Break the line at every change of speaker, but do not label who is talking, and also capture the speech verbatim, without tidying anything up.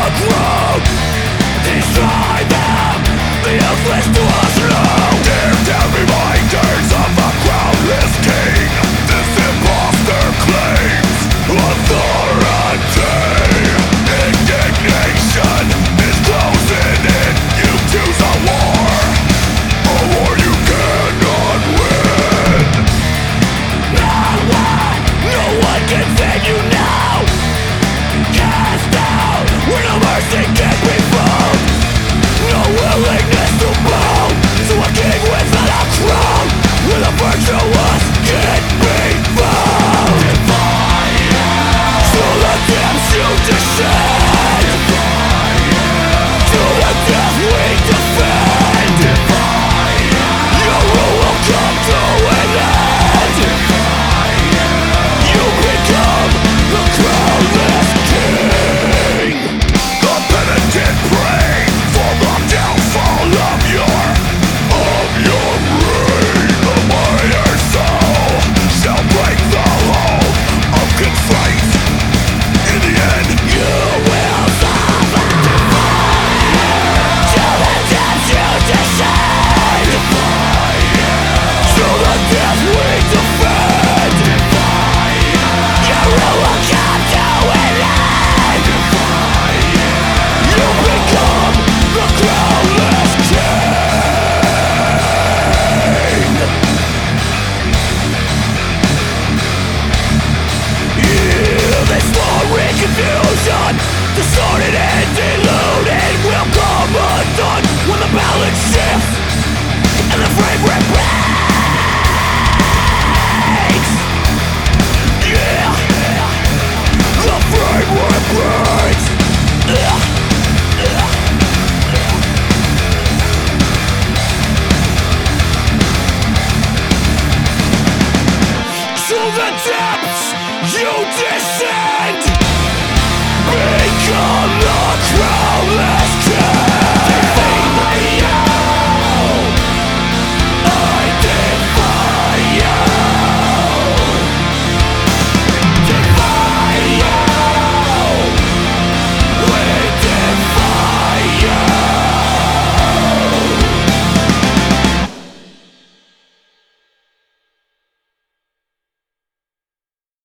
ground. Destroy them, the useless to us now. Tear down reminders of a crownless king. This imposter claims authority. Indignation is closing in. You choose a war, a war you cannot win. No one, no one can save you now. Cast out, we're no mercy.